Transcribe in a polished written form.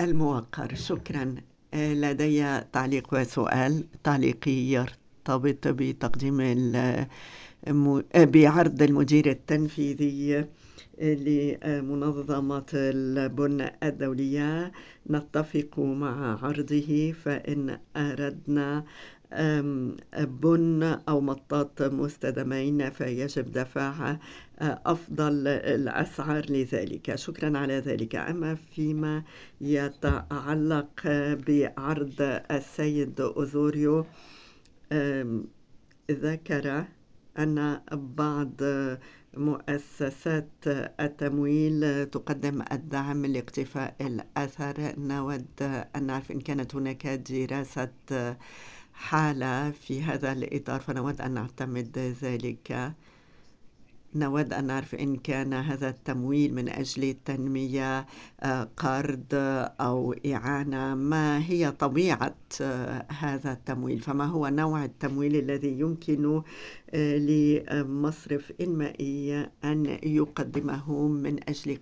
الموقر. شكرا. لدي تعليق وسؤال. تعليقي يرتبط بتقديم بعرض المدير التنفيذي لمنظمة البن الدولية. نتفق مع عرضه، فإن أردنا بن أو مطاط مستدامين فيجب دفع أفضل الأسعار لذلك. شكرا على ذلك. أما فيما يتعلق بعرض السيد أوزوريو، ذكر أن بعض مؤسسات التمويل تقدم الدعم لاقتفاء الأثر. نود أن نعرف إن كانت هناك دراسة حالة في هذا الإطار، فنود أن نعتمد ذلك. نود أن نعرف إن كان هذا التمويل من أجل التنمية، قرض أو إعانة. ما هي طبيعة هذا التمويل؟ فما هو نوع التمويل الذي يمكن لمصرف إنمائي أن يقدمه من أجل